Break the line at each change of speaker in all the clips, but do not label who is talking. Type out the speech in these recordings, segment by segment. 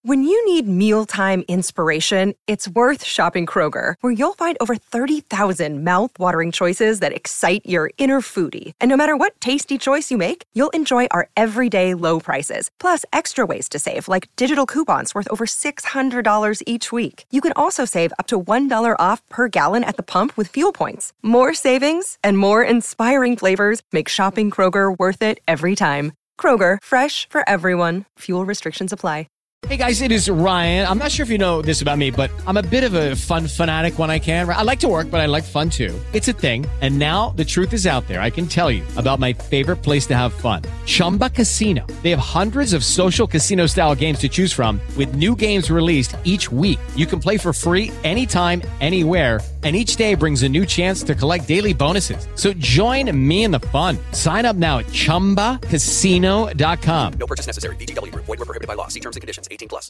When you need mealtime inspiration, it's worth shopping Kroger, where you'll find over 30,000 mouth-watering choices that excite your inner foodie. And no matter what tasty choice you make, you'll enjoy our everyday low prices, plus extra ways to save, like digital coupons worth over $600 each week. You can also save up to $1 off per gallon at the pump with fuel points. More savings and more inspiring flavors make shopping Kroger worth it every time. Kroger, fresh for everyone. Fuel restrictions apply.
Hey guys, it is Ryan. I'm not sure if you know this about me, but I'm a bit of a fun fanatic when I can. I like to work, but I like fun too. It's a thing. And now the truth is out there. I can tell you about my favorite place to have fun. Chumba Casino. They have hundreds of social casino style games to choose from with new games released each week. You can play for free anytime, anywhere. And each day brings a new chance to collect daily bonuses. So join me in the fun. Sign up now at ChumbaCasino.com.
No purchase necessary. VGW Group. Void where prohibited by law. See terms and conditions. 18 plus.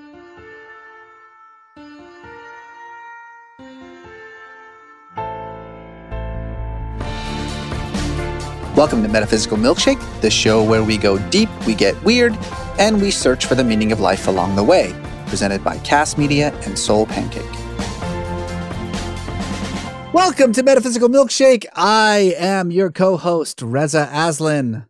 Welcome to Metaphysical Milkshake, the show where we go deep, we get weird, and we search for the meaning of life along the way. Presented by Cast Media and Soul Pancake. Welcome to Metaphysical Milkshake. I am your co-host, Reza Aslan.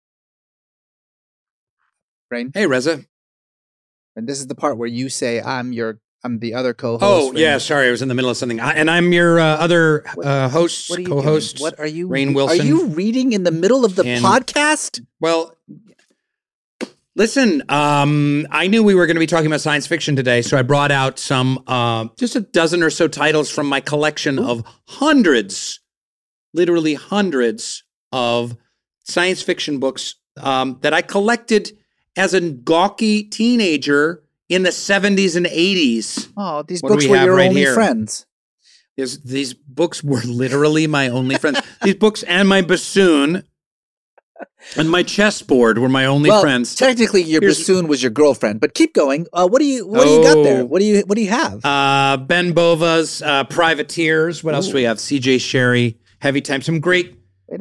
Rain?
Hey, Reza.
And this is the part where you say I'm the other co-host.
Oh,
Rain.
yeah, sorry, I was in the middle of something. And I'm your other host,
What are you
co-host.
doing? What are you?
Rainn Wilson.
Are you reading in the middle of the podcast?
Well, listen, I knew we were going to be talking about science fiction today, so I brought out some, just a dozen or so titles from my collection of hundreds, literally hundreds of science fiction books that I collected as a gawky teenager in the 70s and 80s.
Oh, these books were your only friends.
These books were literally my only friends. These books and my bassoon and my chessboard were my only friends.
Technically, your bassoon was your girlfriend, but keep going. What do you got there? What do you have?
Ben Bova's Privateers. What else do we have? C.J. Sherry, Heavy Time. Some great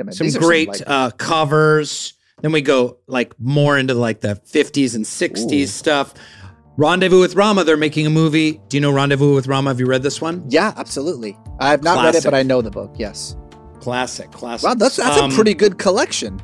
covers. Then we go like more into like the 50s and 60s stuff. Rendezvous with Rama, they're making a movie. Do you know Rendezvous with Rama? Have you read this one?
Yeah, absolutely. I have not read it, but I know the book, yes.
Classic.
Wow, that's a pretty good collection.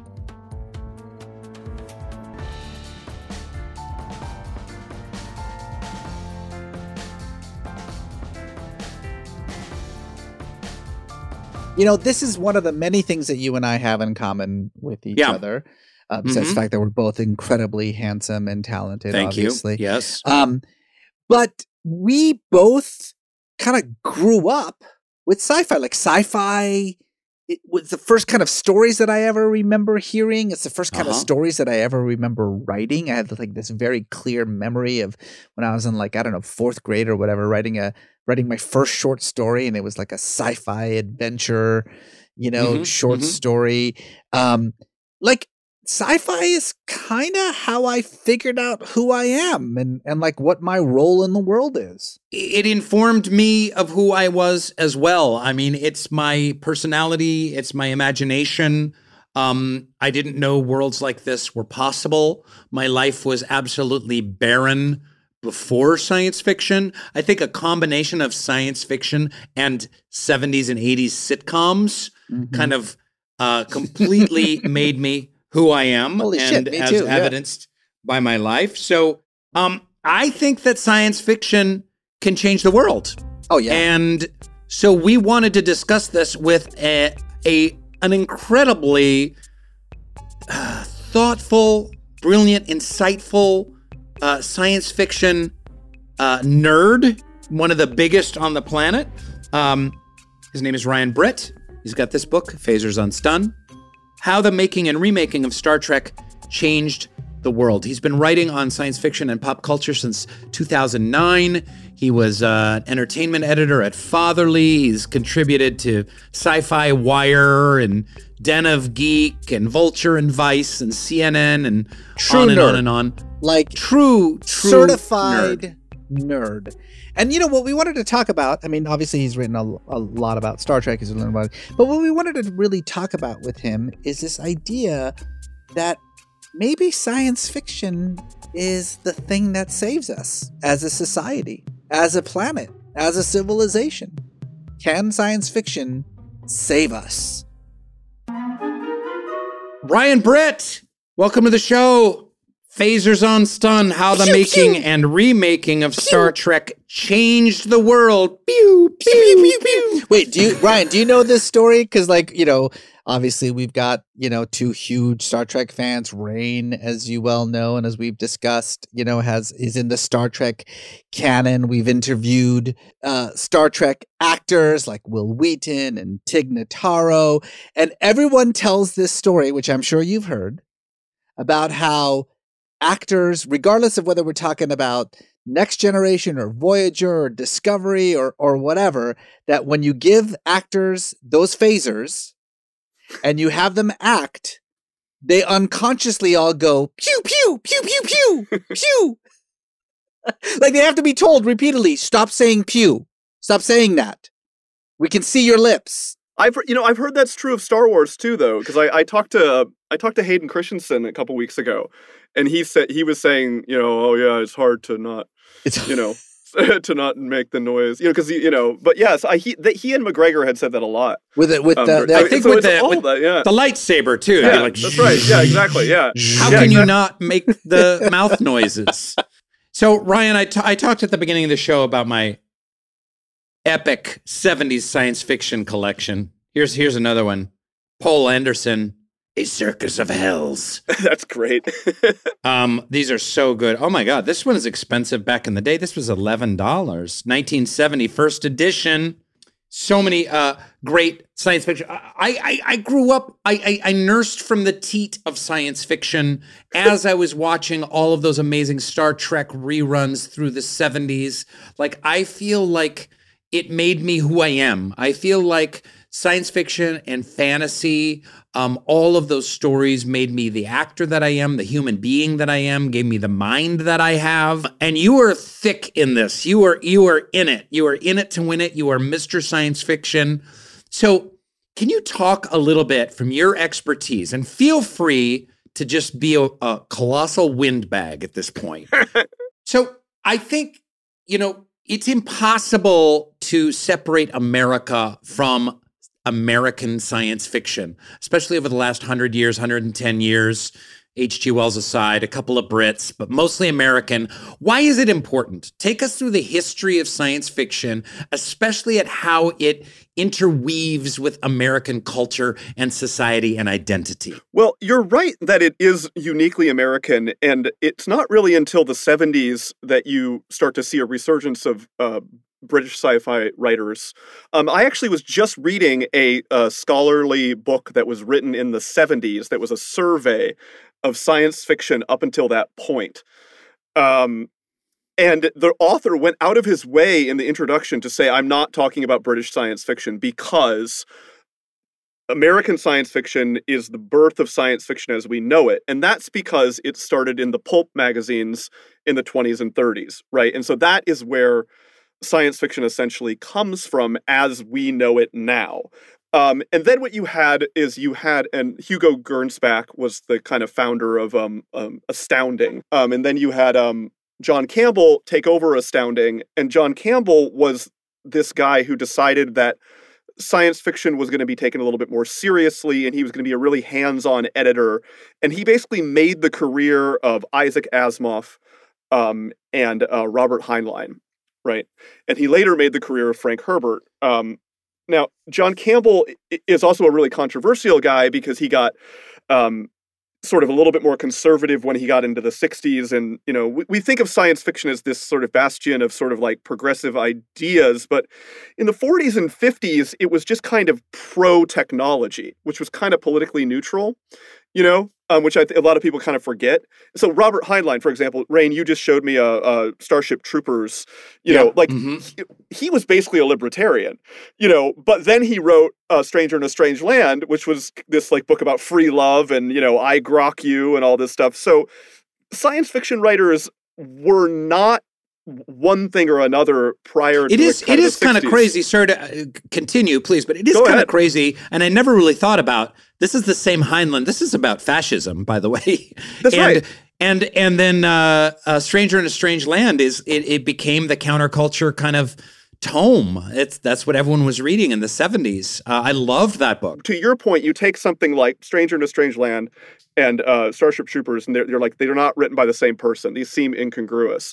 You know, this is one of the many things that you and I have in common with each other. Besides the fact that we're both incredibly handsome and talented, obviously.
Thank you. Yes.
But we both kind of grew up with sci-fi. Like sci-fi, it was the first kind of stories that I ever remember hearing. It's the first kind of stories that I ever remember writing. I had like this very clear memory of when I was in like, I don't know, 4th grade or whatever, writing my first short story, and it was like a sci-fi adventure, short story. Like sci-fi is kind of how I figured out who I am and like what my role in the world is.
It informed me of who I was as well. I mean, it's my personality. It's my imagination. I didn't know worlds like this were possible. My life was absolutely barren before science fiction. I think a combination of science fiction and 70s and 80s sitcoms kind of completely made me who I am, as evidenced by my life. So I think that science fiction can change the world.
Oh, yeah.
And so we wanted to discuss this with an incredibly thoughtful, brilliant, insightful science fiction nerd, one of the biggest on the planet. His name is Ryan Britt. He's got this book, Phasers on Stun: How the Making and Remaking of Star Trek Changed the World. He's been writing on science fiction and pop culture since 2009. He was an entertainment editor at Fatherly. He's contributed to Sci-Fi Wire and Den of Geek and Vulture and Vice and CNN and
true
on
nerd.
And on and on.
Like
true
certified nerd. And you know what we wanted to talk about, I mean, obviously he's written a lot about Star Trek, he's learned about it, but what we wanted to really talk about with him is this idea that maybe science fiction is the thing that saves us as a society, as a planet, as a civilization. Can science fiction save us?
Ryan Britt, welcome to the show. Phasers on Stun, how the making and remaking of Star Trek changed the world. Pew, pew, pew, pew.
Wait, Ryan, do you know this story? Because, obviously we've got, two huge Star Trek fans. Rain, as you well know, and as we've discussed, is in the Star Trek canon. We've interviewed Star Trek actors like Will Wheaton and Tig Notaro, and everyone tells this story, which I'm sure you've heard, about how actors, regardless of whether we're talking about Next Generation or Voyager or Discovery or whatever, that when you give actors those phasers and you have them act, they unconsciously all go pew pew pew pew pew pew. Like they have to be told repeatedly, stop saying pew, stop saying that. We can see your lips.
I've heard that's true of Star Wars too, though, because I talked to Hayden Christensen a couple weeks ago, and he was saying, oh yeah, it's hard to not, to not make the noise, because but yes, he and McGregor had said that a lot
with the
lightsaber too.
Yeah, that's right. Yeah, exactly. Yeah.
How can you not make the mouth noises? So Ryan, I talked at the beginning of the show about my epic 70s science fiction collection. Here's another one. Poul Anderson, A Circus of Hells.
That's great.
These are so good. Oh my God, this one is expensive back in the day. This was $11. 1970, first edition. So many great science fiction. I grew up, I nursed from the teat of science fiction as I was watching all of those amazing Star Trek reruns through the 70s. Like, I feel like it made me who I am. I feel like science fiction and fantasy, all of those stories made me the actor that I am, the human being that I am, gave me the mind that I have. And you are thick in this. You are in it. You are in it to win it. You are Mr. Science Fiction. So can you talk a little bit from your expertise, and feel free to just be a colossal windbag at this point. So I think, it's impossible to separate America from American science fiction, especially over the last 100 years, 110 years, H.G. Wells aside, a couple of Brits, but mostly American. Why is it important? Take us through the history of science fiction, especially at how it interweaves with American culture and society and identity.
Well, you're right that it is uniquely American, and it's not really until the 70s that you start to see a resurgence of British sci-fi writers. I actually was just reading a scholarly book that was written in the 70s that was a survey of science fiction up until that point. And the author went out of his way in the introduction to say, I'm not talking about British science fiction because American science fiction is the birth of science fiction as we know it. And that's because it started in the pulp magazines in the 20s and 30s, right? And so that is where science fiction essentially comes from as we know it now. And then what you had, and Hugo Gernsback was the kind of founder of Astounding. And then you had John Campbell take over Astounding. And John Campbell was this guy who decided that science fiction was going to be taken a little bit more seriously, and he was going to be a really hands-on editor. And he basically made the career of Isaac Asimov and Robert Heinlein, right? And he later made the career of Frank Herbert. Now, John Campbell is also a really controversial guy because he got sort of a little bit more conservative when he got into the 60s. And, we think of science fiction as this sort of bastion of sort of like progressive ideas. But in the 40s and 50s, it was just kind of pro-technology, which was kind of politically neutral, which a lot of people kind of forget. So Robert Heinlein, for example, Rain, you just showed me a Starship Troopers, he was basically a libertarian, but then he wrote Stranger in a Strange Land, which was this like book about free love and, I grok you and all this stuff. So science fiction writers were not one thing or another prior to
it is kind of crazy. Sorry to continue, please, but it is kind of crazy, and I never really thought about this is the same Heinlein. This is about fascism, by the way.
That's right.
And then Stranger in a Strange Land it became the counterculture kind of tome. That's what everyone was reading in the 70s. I loved that book.
To your point, you take something like Stranger in a Strange Land and Starship Troopers, and they're not written by the same person. These seem incongruous.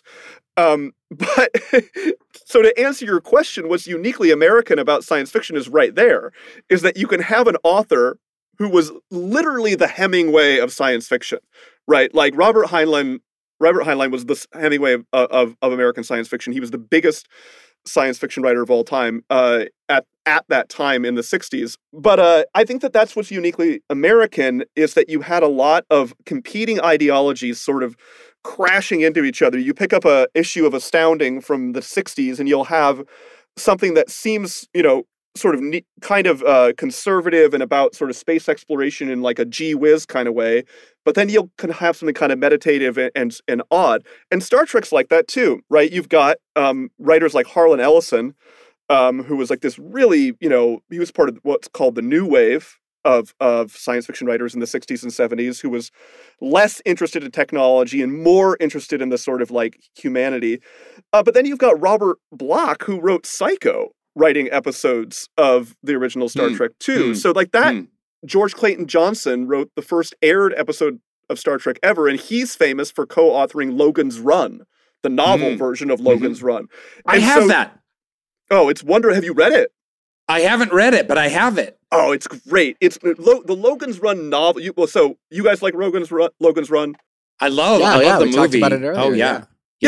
But so to answer your question, what's uniquely American about science fiction is right there, is that you can have an author who was literally the Hemingway of science fiction, right? Like Robert Heinlein was the Hemingway of American science fiction. He was the biggest science fiction writer of all time at that time in the 60s. But I think that's what's uniquely American, is that you had a lot of competing ideologies sort of crashing into each other. You pick up a issue of Astounding from the 60s and you'll have something that seems, sort of kind of conservative and about sort of space exploration in like a gee whiz kind of way, but then you'll have something kind of meditative and odd. And Star Trek's like that too, right? You've got writers like Harlan Ellison, who was like this really, he was part of what's called the new wave of science fiction writers in the 60s and 70s, who was less interested in technology and more interested in the sort of like humanity. But then you've got Robert Bloch, who wrote Psycho, writing episodes of the original Star Trek too. So like that, George Clayton Johnson wrote the first aired episode of Star Trek ever, and he's famous for co-authoring Logan's Run, the novel version of Logan's Run.
I have that.
Oh, it's wonderful. Have you read it?
I haven't read it, but I have it.
Oh, it's great. It's the Logan's Run novel. So you guys like Logan's Run?
I love the movie.
Talked about it earlier,
oh yeah.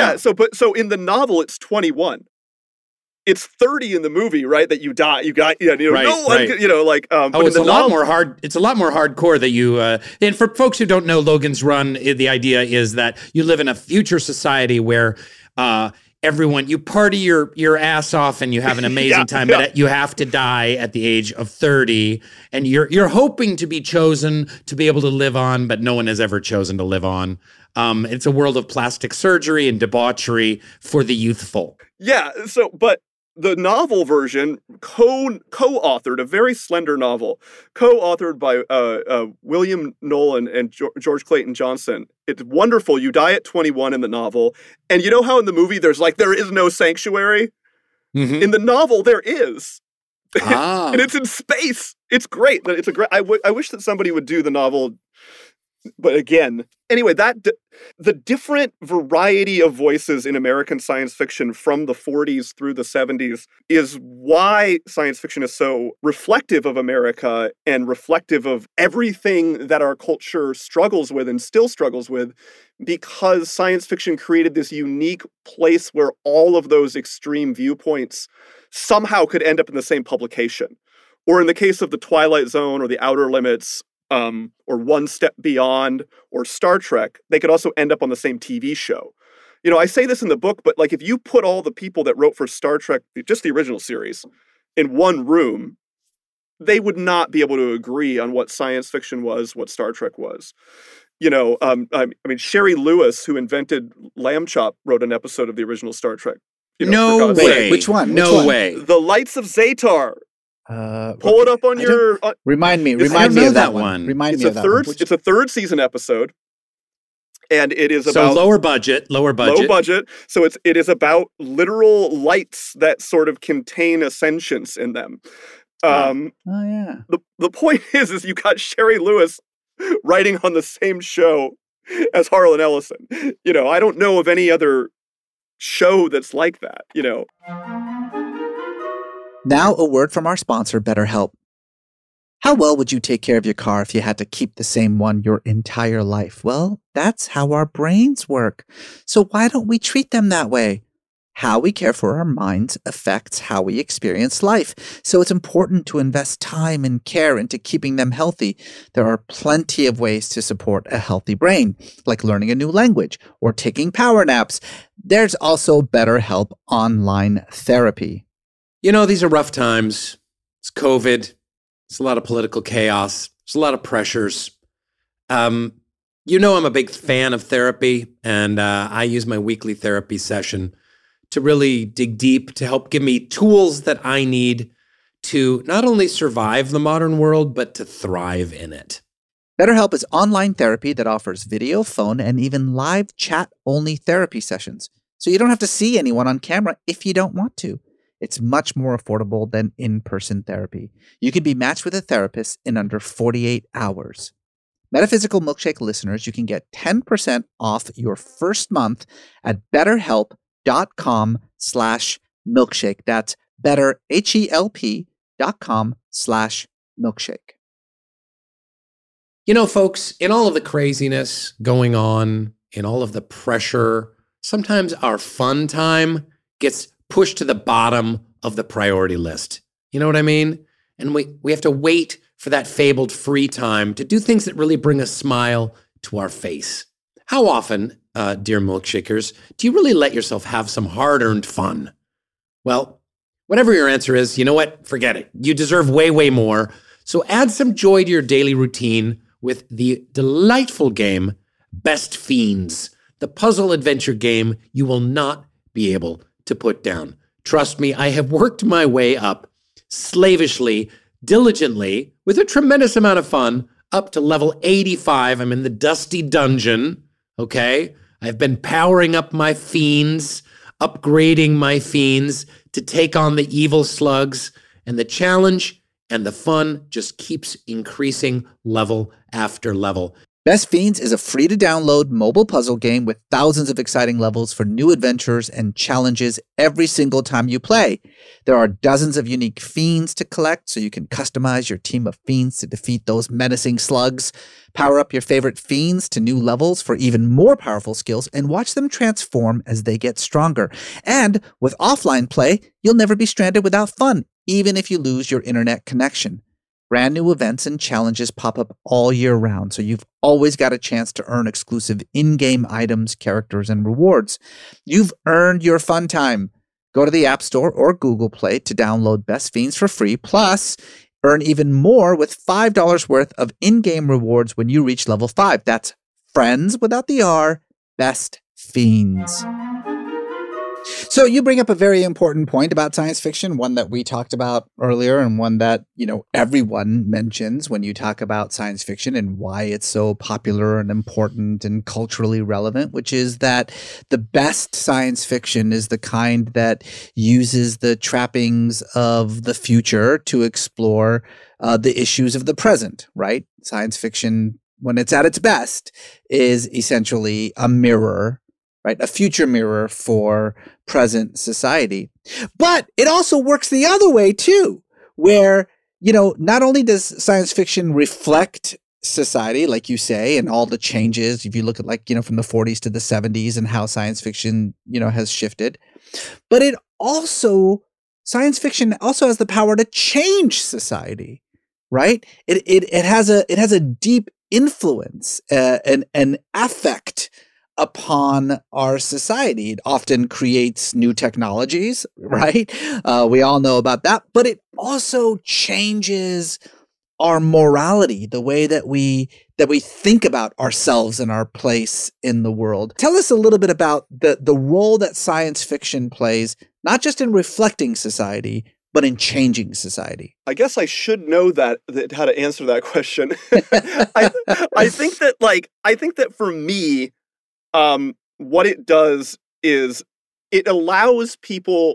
So in the novel, it's 21. It's 30 in the movie, right? That you die. You got,
right,
no one,
right.
It's
a lot more hard. It's a lot more hardcore that you. And for folks who don't know Logan's Run, the idea is that you live in a future society where everyone, you party your ass off and you have an amazing time, but you have to die at the age of 30, and you're hoping to be chosen to be able to live on, but no one has ever chosen to live on. It's a world of plastic surgery and debauchery for the youthful.
Yeah. So, but the novel version, co-authored, a very slender novel, co-authored by William Nolan and George Clayton Johnson. It's wonderful. You die at 21 in the novel. And you know how in the movie there is no sanctuary? Mm-hmm. In the novel, there is. And it's in space. It's great. I wish that somebody would do the novel. But again, anyway, the different variety of voices in American science fiction from the 40s through the 70s is why science fiction is so reflective of America and reflective of everything that our culture struggles with and still struggles with, because science fiction created this unique place where all of those extreme viewpoints somehow could end up in the same publication. Or in the case of The Twilight Zone or The Outer Limits, or One Step Beyond or Star Trek, they could also end up on the same TV show. I say this in the book, but like if you put all the people that wrote for Star Trek, just the original series, in one room, they would not be able to agree on what science fiction was, what Star Trek was. Sherry Lewis, who invented lamb chop, wrote an episode of the original Star Trek.
No way.
Which one?
No way.
The Lights of Zatar. Pull it up on your.
Remind me of that one.
It's a third season episode, and it is about
low budget.
So it is about literal lights that sort of contain a sentience in them. The point is you got Sherry Lewis writing on the same show as Harlan Ellison. I don't know of any other show that's like that.
Now a word from our sponsor, BetterHelp. How well would you take care of your car if you had to keep the same one your entire life? Well, that's how our brains work. So why don't we treat them that way? How we care for our minds affects how we experience life. So it's important to invest time and care into keeping them healthy. There are plenty of ways to support a healthy brain, like learning a new language or taking power naps. There's also BetterHelp online therapy.
These are rough times. It's COVID. It's a lot of political chaos. There's a lot of pressures. I'm a big fan of therapy, and I use my weekly therapy session to really dig deep, to help give me tools that I need to not only survive the modern world, but to thrive in it.
BetterHelp is online therapy that offers video, phone, and even live chat-only therapy sessions. So you don't have to see anyone on camera if you don't want to. It's much more affordable than in-person therapy. You can be matched with a therapist in under 48 hours. Metaphysical Milkshake listeners, you can get 10% off your first month at betterhelp.com/milkshake. That's betterhelp.com/milkshake.
You know, folks, in all of the craziness going on, in all of the pressure, sometimes our fun time gets pushed to the bottom of the priority list. You know what I mean? And we have to wait for that fabled free time to do things that really bring a smile to our face. How often, dear milkshakers, do you really let yourself have some hard-earned fun? Well, whatever your answer is, you know what? Forget it. You deserve way, way more. So add some joy to your daily routine with the delightful game, Best Fiends, the puzzle adventure game you will not be able to put down. Trust me, I have worked my way up slavishly, diligently, with a tremendous amount of fun, up to level 85. I'm in the Dusty Dungeon, okay? I've been powering up my fiends, upgrading my fiends to take on the evil slugs, and the challenge and the fun just keeps increasing level after level.
Best Fiends is a free-to-download mobile puzzle game with thousands of exciting levels for new adventures and challenges every single time you play. There are dozens of unique fiends to collect, so you can customize your team of fiends to defeat those menacing slugs. Power up your favorite fiends to new levels for even more powerful skills and watch them transform as they get stronger. And with offline play, you'll never be stranded without fun, even if you lose your internet connection. Brand new events and challenges pop up all year round, so you've always got a chance to earn exclusive in-game items, characters, and rewards. You've earned your fun time. Go to the App Store or Google Play to download Best Fiends for free, plus earn even more with $5 worth of in-game rewards when you reach level 5. That's friends without the R, Best Fiends. So you bring up a very important point about science fiction, one that we talked about earlier and one that, everyone mentions when you talk about science fiction and why it's so popular and important and culturally relevant, which is that the best science fiction is the kind that uses the trappings of the future to explore the issues of the present, right? Science fiction, when it's at its best, is essentially a mirror, right? A future mirror for present society. But it also works the other way too, where, not only does science fiction reflect society, like you say, and all the changes, if you look at from the 40s to the 70s and how science fiction, has shifted, but science fiction also has the power to change society, right? It has a deep influence, an affect upon our society. It often creates new technologies, right? We all know about that, but it also changes our morality, the way that we think about ourselves and our place in the world. Tell us a little bit about the role that science fiction plays, not just in reflecting society, but in changing society.
I guess I should know that how to answer that question. I think that for me, what it does is it allows people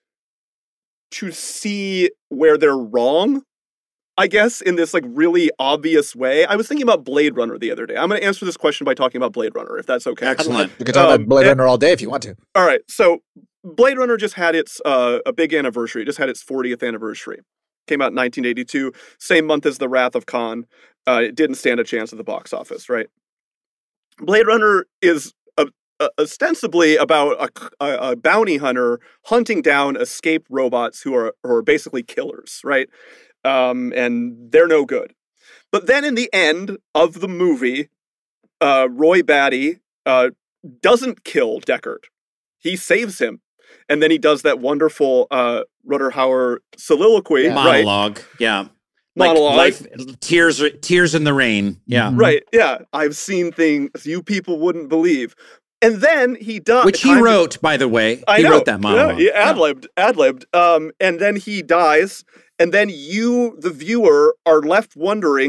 to see where they're wrong, I guess, in this really obvious way. I was thinking about Blade Runner the other day. I'm going to answer this question by talking about Blade Runner, if that's okay.
Excellent.
You can talk about Blade Runner all day if you want to.
All right. So Blade Runner just had its a big anniversary. It just had its 40th anniversary. Came out in 1982, same month as The Wrath of Khan. It didn't stand a chance at the box office, right? Blade Runner is ostensibly about a bounty hunter hunting down escaped robots who are basically killers, right? And they're no good. But then in the end of the movie, Roy Batty doesn't kill Deckard. He saves him. And then he does that wonderful Rutger Hauer soliloquy.
Monologue,
right?
yeah.
Monologue.
Life, tears in the rain. Yeah.
Right, yeah. I've seen things you people wouldn't believe. And then he does,
which he wrote, by the way. He wrote that monologue.
Yeah, ad-libbed. And then he dies, and then you, the viewer, are left wondering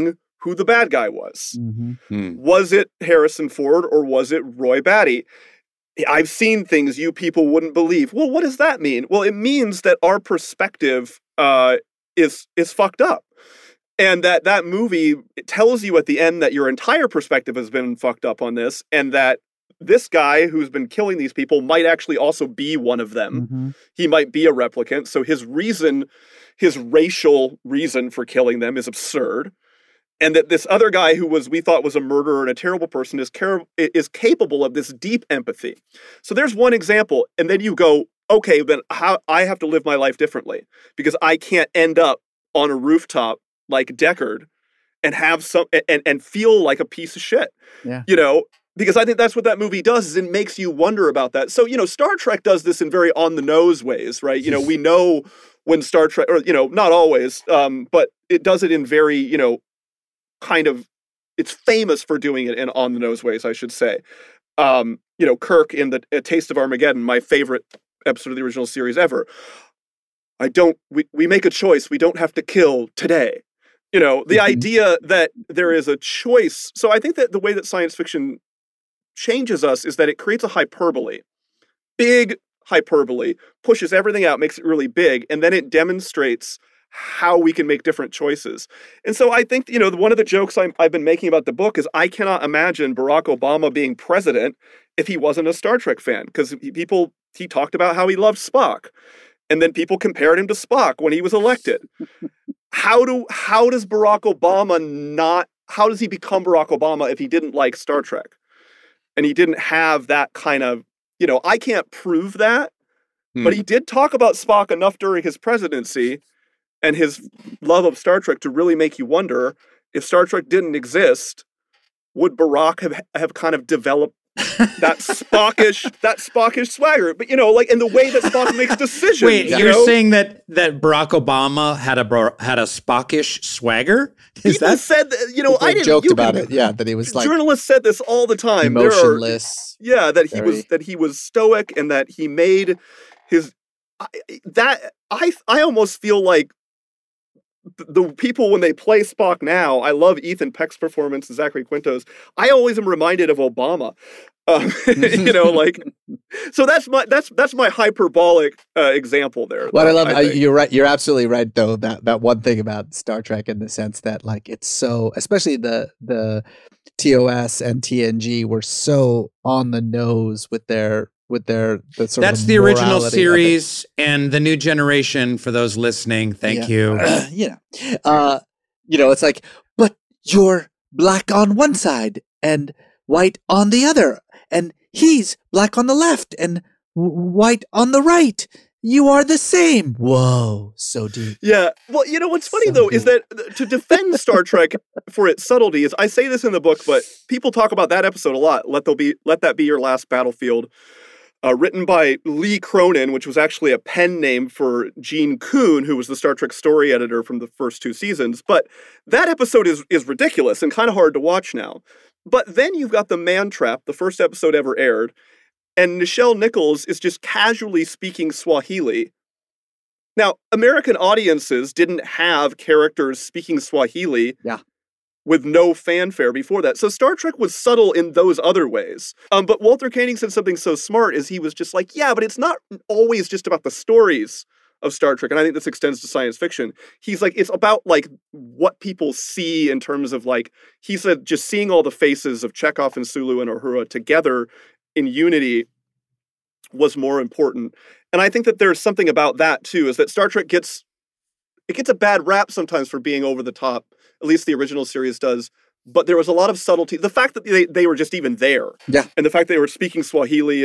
who the bad guy was.
Mm-hmm.
Was it Harrison Ford or was it Roy Batty? I've seen things you people wouldn't believe. Well, what does that mean? Well, it means that our perspective is fucked up. And that movie tells you at the end that your entire perspective has been fucked up on this, and that this guy who's been killing these people might actually also be one of them.
Mm-hmm.
He might be a replicant. So his racial reason for killing them is absurd. And that this other guy who we thought was a murderer and a terrible person is capable of this deep empathy. So there's one example. And then you go, okay, then I have to live my life differently because I can't end up on a rooftop like Deckard and have and feel like a piece of shit.
Yeah.
Because I think that's what that movie does, is it makes you wonder about that. So, Star Trek does this in very on-the-nose ways, right? We know when Star Trek, or, not always, but it does it in very, kind of, it's famous for doing it in on-the-nose ways, I should say. Kirk in the Taste of Armageddon, my favorite episode of the original series ever. We make a choice. We don't have to kill today. The idea that there is a choice. So I think that the way that science fiction changes us is that it creates a hyperbole, big hyperbole, pushes everything out, makes it really big, and then it demonstrates how we can make different choices. And so I think, one of the jokes I've been making about the book is I cannot imagine Barack Obama being president if he wasn't a Star Trek fan, because he talked about how he loved Spock, and then people compared him to Spock when he was elected. How does Barack Obama how does he become Barack Obama if he didn't like Star Trek? And he didn't have that kind of, I can't prove that, but he did talk about Spock enough during his presidency and his love of Star Trek to really make you wonder, if Star Trek didn't exist, would Barack have kind of developed that Spockish swagger? But, in the way that Spock makes decisions.
Wait, you're saying that Barack Obama had a Spockish swagger?
People said that,
I didn't joked about it. Yeah, that he was like,
journalists said this all the time.
Emotionless.
That he was stoic, and that he made his I almost feel like the people, when they play Spock now, I love Ethan Peck's performance and Zachary Quinto's. I always am reminded of Obama. So that's my hyperbolic example there.
What I love, you're right. You're absolutely right, though. That one thing about Star Trek, in the sense that, like, it's so, especially the TOS and TNG were so on the nose with their the sort
that's
of
the original
morality
series, and the new generation, for those listening, thank you.
It's like, but you're black on one side and white on the other, and he's black on the left and white on the right. You are the same. Whoa, so deep.
Yeah. Well, what's funny, though, is that to defend Star Trek for its subtlety is, I say this in the book, but people talk about that episode a lot. Let That Be Your Last Battlefield. Written by Lee Cronin, which was actually a pen name for Gene Kuhn, who was the Star Trek story editor from the first 2 seasons. But that episode is ridiculous and kind of hard to watch now. But then you've got the Man Trap, the first episode ever aired, and Nichelle Nichols is just casually speaking Swahili. Now, American audiences didn't have characters speaking Swahili with no fanfare before that. So Star Trek was subtle in those other ways. But Walter Koenig said something so smart, is he was just like, but it's not always just about the stories of Star Trek. And I think this extends to science fiction. He's like, it's about, like, what people see in terms of, like, he said, just seeing all the faces of Chekhov and Sulu and Uhura together in unity was more important. And I think that there's something about that too, is that Star Trek gets a bad rap sometimes for being over the top. At least the original series does. But there was a lot of subtlety. The fact that they were just even there, and the fact they were speaking Swahili,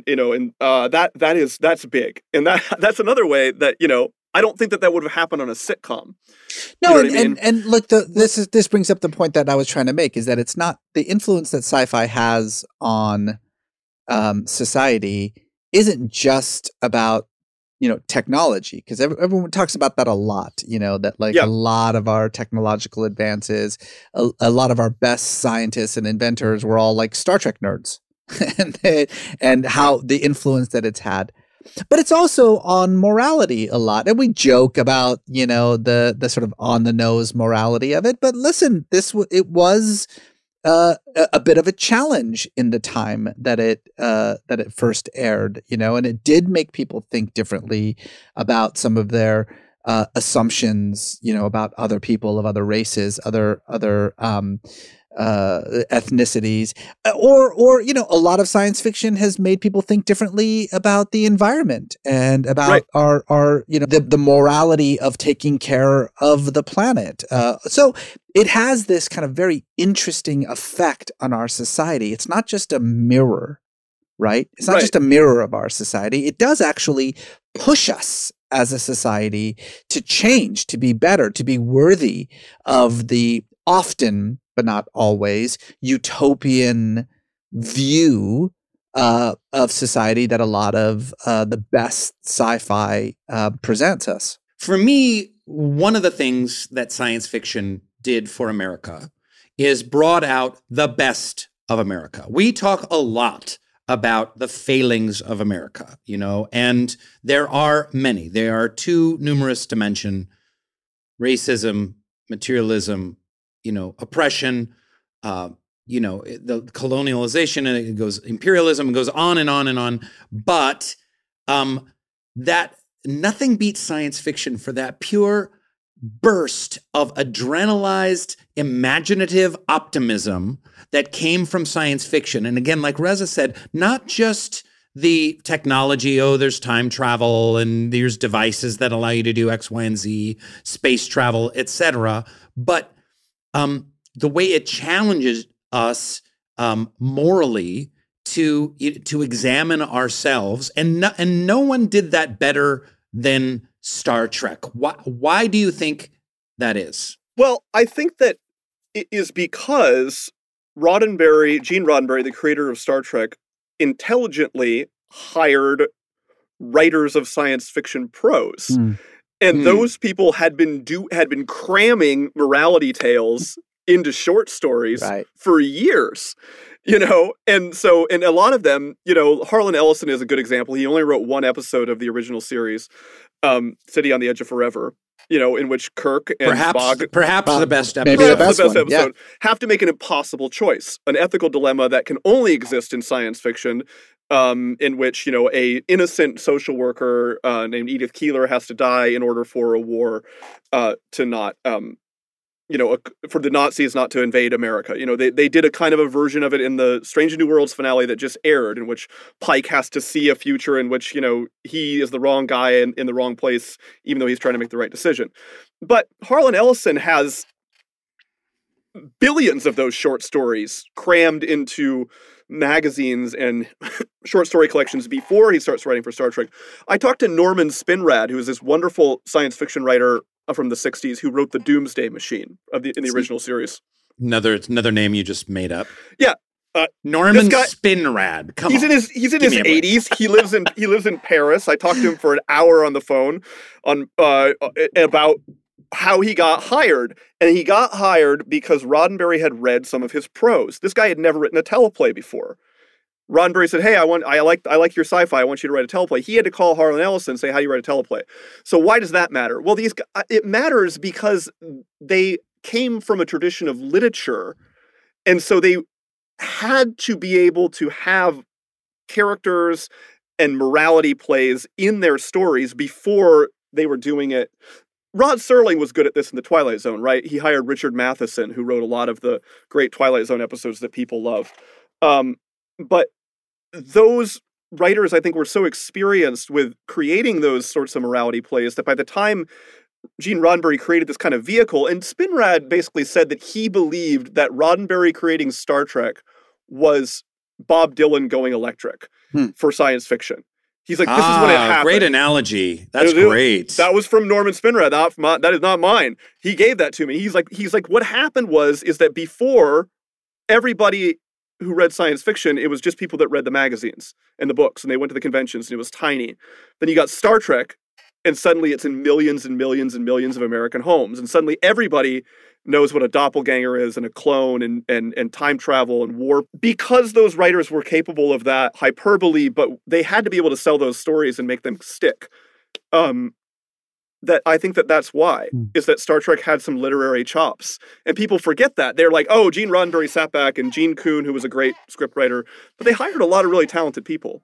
that's big. And that's another way that I don't think that would have happened on a sitcom.
No, and look, this brings up the point that I was trying to make, is that it's not the influence that sci-fi has on society isn't just about technology, because everyone talks about that a lot, that a lot of our technological advances, a lot of our best scientists and inventors were all like Star Trek nerds and how the influence that it's had. But it's also on morality a lot. And we joke about, the sort of on the nose morality of it. But listen, it was a bit of a challenge in the time that it first aired, and it did make people think differently about some of their assumptions, about other people of other races, other ethnicities, or a lot of science fiction has made people think differently about the environment and about our the morality of taking care of the planet. So it has this kind of very interesting effect on our society. It's not just a mirror, right? It's not just a mirror of our society. It does actually push us as a society to change, to be better, to be worthy of the often, but not always, utopian view of society that a lot of the best sci-fi presents us.
For me, one of the things that science fiction did for America is brought out the best of America. We talk a lot about the failings of America, and there are many. They are too numerous to mention: racism, materialism, oppression, the colonialization, and it goes imperialism, and goes on and on and on. But that nothing beats science fiction for that pure burst of adrenalized, imaginative optimism that came from science fiction. And again, like Reza said, not just the technology, there's time travel and there's devices that allow you to do X, Y, and Z, space travel, etc., but the way it challenges us morally to examine ourselves, and no one did that better than Star Trek. Why do you think that is?
Well, I think that it is because Gene Roddenberry, the creator of Star Trek, intelligently hired writers of science fiction prose. And those people had been cramming morality tales into short stories for years, and a lot of them, Harlan Ellison is a good example. He only wrote one episode of the original series, City on the Edge of Forever, in which Kirk and Spock,
perhaps the best episode,
maybe the best episode,
have to make an impossible choice, an ethical dilemma that can only exist in science fiction, in which, a innocent social worker named Edith Keeler has to die in order for a war to not, for the Nazis not to invade America. They did a kind of a version of it in the Strange New Worlds finale that just aired, in which Pike has to see a future in which, he is the wrong guy in the wrong place, even though he's trying to make the right decision. But Harlan Ellison has billions of those short stories crammed into magazines and short story collections before he starts writing for Star Trek. I talked to Norman Spinrad, who is this wonderful science fiction writer from the 60s who wrote the Doomsday Machine in the original series.
Another name you just made up.
Yeah.
Norman Spinrad.
He's in his 80s. He lives in Paris. I talked to him for an hour on the phone about how he got hired. And he got hired because Roddenberry had read some of his prose. This guy had never written a teleplay before. Roddenberry said, "Hey, I like your sci-fi. I want you to write a teleplay." He had to call Harlan Ellison and say, "How do you write a teleplay?" So why does that matter? Well, it matters because they came from a tradition of literature, and so they had to be able to have characters and morality plays in their stories before they were doing it. Rod Serling was good at this in The Twilight Zone, right? He hired Richard Matheson, who wrote a lot of the great Twilight Zone episodes that people love. But those writers, I think, were so experienced with creating those sorts of morality plays that by the time Gene Roddenberry created this kind of vehicle, and Spinrad basically said that he believed that Roddenberry creating Star Trek was Bob Dylan going electric for science fiction. He's like, this is when it happened.
Great analogy. That's great.
That was from Norman Spinrad. That is not mine. He gave that to me. He's like, what happened is that before, everybody who read science fiction, it was just people that read the magazines and the books, and they went to the conventions, and it was tiny. Then you got Star Trek, and suddenly it's in millions and millions and millions of American homes. And suddenly everybody knows what a doppelganger is and a clone and time travel and warp. Because those writers were capable of that hyperbole, but they had to be able to sell those stories and make them stick. That I think that's why, is that Star Trek had some literary chops. And people forget that. They're like, oh, Gene Roddenberry sat back and Gene Kuhn, who was a great scriptwriter. But they hired a lot of really talented people.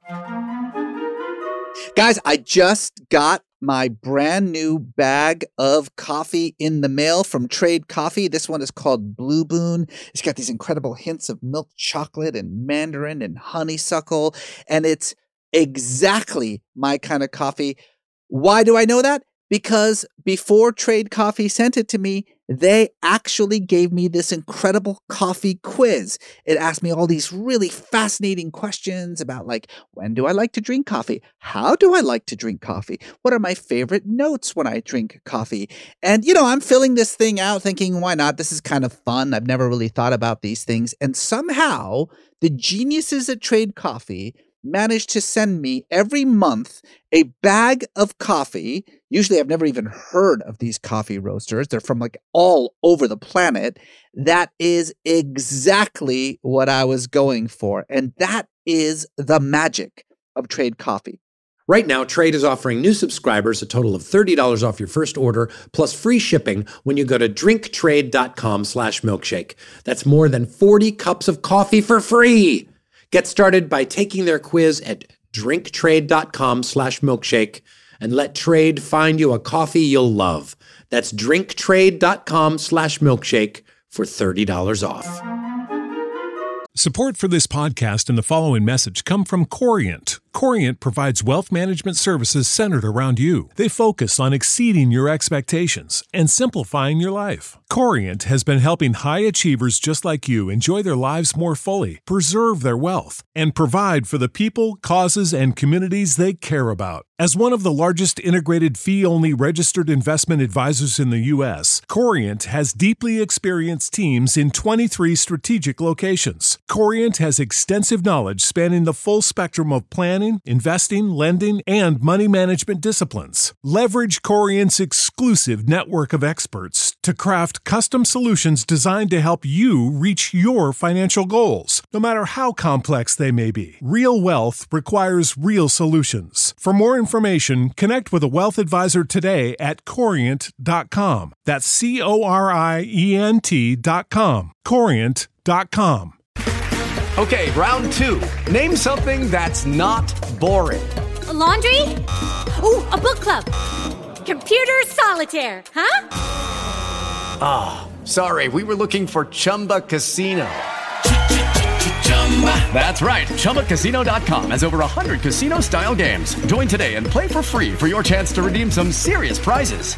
Guys, I just got my brand new bag of coffee in the mail from Trade Coffee. This one is called Blue Boon. It's got these incredible hints of milk chocolate and mandarin and honeysuckle. And it's exactly my kind of coffee. Why do I know that? Because before Trade Coffee sent it to me, they actually gave me this incredible coffee quiz. It asked me all these really fascinating questions about, like, when do I like to drink coffee? How do I like to drink coffee? What are my favorite notes when I drink coffee? And, I'm filling this thing out thinking, why not? This is kind of fun. I've never really thought about these things. And somehow the geniuses at Trade Coffee managed to send me every month a bag of coffee. Usually I've never even heard of these coffee roasters. They're from like all over the planet. That is exactly what I was going for. And that is the magic of Trade Coffee.
Right now, Trade is offering new subscribers a total of $30 off your first order, plus free shipping when you go to drinktrade.com/milkshake. That's more than 40 cups of coffee for free. Get started by taking their quiz at drinktrade.com/milkshake and let Trade find you a coffee you'll love. That's drinktrade.com/milkshake for $30 off.
Support for this podcast and the following message come from Corient. Corient provides wealth management services centered around you. They focus on exceeding your expectations and simplifying your life. Corient has been helping high achievers just like you enjoy their lives more fully, preserve their wealth, and provide for the people, causes, and communities they care about. As one of the largest integrated fee-only registered investment advisors in the U.S., Corient has deeply experienced teams in 23 strategic locations. Corient has extensive knowledge spanning the full spectrum of planning, investing, lending, and money management disciplines. Leverage Corient's exclusive network of experts to craft custom solutions designed to help you reach your financial goals, no matter how complex they may be. Real wealth requires real solutions. For more information, connect with a wealth advisor today at Corient.com. That's Corient.com. Corient.com.
Okay, round two. Name something that's not boring.
A laundry? Ooh, a book club. Computer solitaire, huh?
Ah, sorry, we were looking for Chumba Casino. That's right, ChumbaCasino.com has over 100 casino-style games. Join today and play for free for your chance to redeem some serious prizes.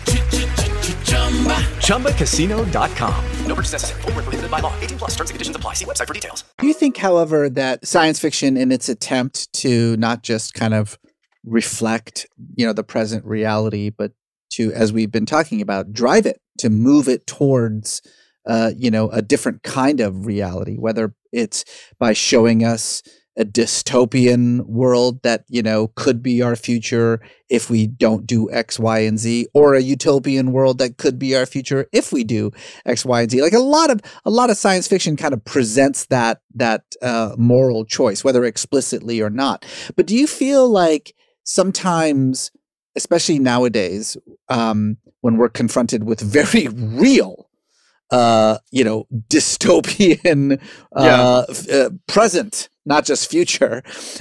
ChumbaCasino.com. No purchase necessary. Void where prohibited by law. 18+. Terms and conditions apply. See website for details.
Do you think, however, that science fiction, in its attempt to not just kind of reflect, the present reality, but to, as we've been talking about, drive it, to move it towards, a different kind of reality, whether it's by showing us a dystopian world that, could be our future if we don't do X, Y, and Z, or a utopian world that could be our future if we do X, Y, and Z. Like a lot of science fiction kind of presents that moral choice, whether explicitly or not. But do you feel like sometimes, especially nowadays, when we're confronted with very real dystopian present, not just future.